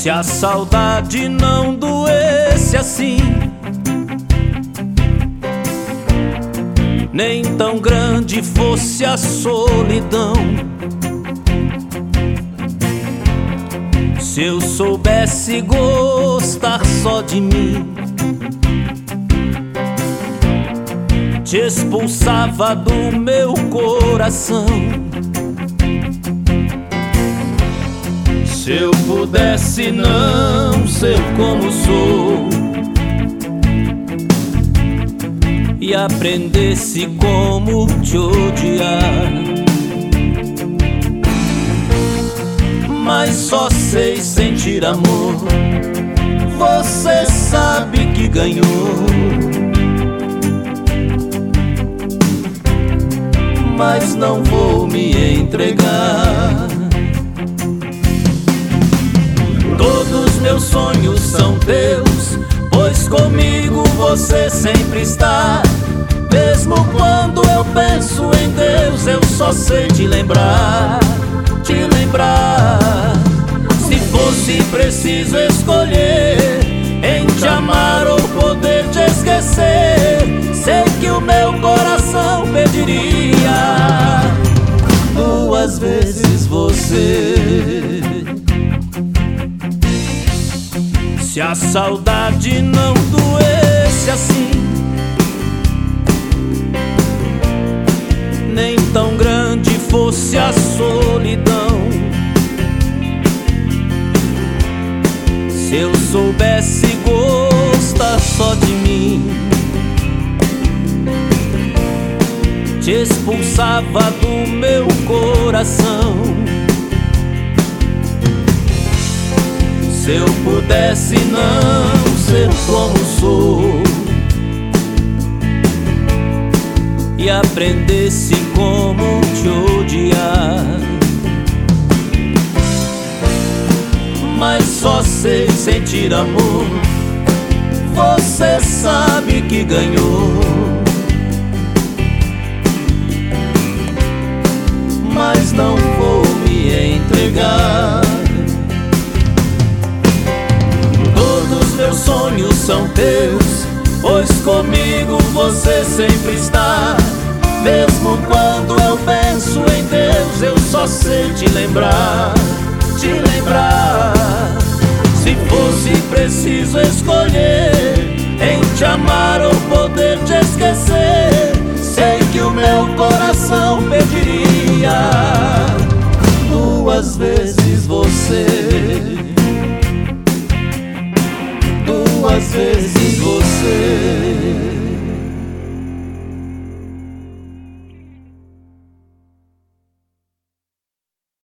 Se a saudade não doesse assim, nem tão grande fosse a solidão, se eu soubesse gostar só de mim, te expulsava do meu coração. Se eu pudesse não ser como sou e aprendesse como te odiar, mas só sei sentir amor, você sabe que ganhou, mas não vou me entregar. Todos meus sonhos são teus, pois comigo você sempre está. Mesmo quando eu penso em Deus, eu só sei te lembrar, te lembrar. Se fosse preciso escolher em te amar ou poder te esquecer, sei que o meu coração pediria 2 vezes você. Se a saudade não doesse assim, nem tão grande fosse a solidão, se eu soubesse gostar só de mim, te expulsava do meu coração. Se eu pudesse não ser como sou e aprendesse como te odiar, mas só sei sentir amor, você sabe que ganhou, mas não vou me entregar. Meus sonhos são teus, pois comigo você sempre está. Mesmo quando eu penso em Deus, eu só sei te lembrar, te lembrar. Se fosse preciso escolher em te amar ou poder te esquecer,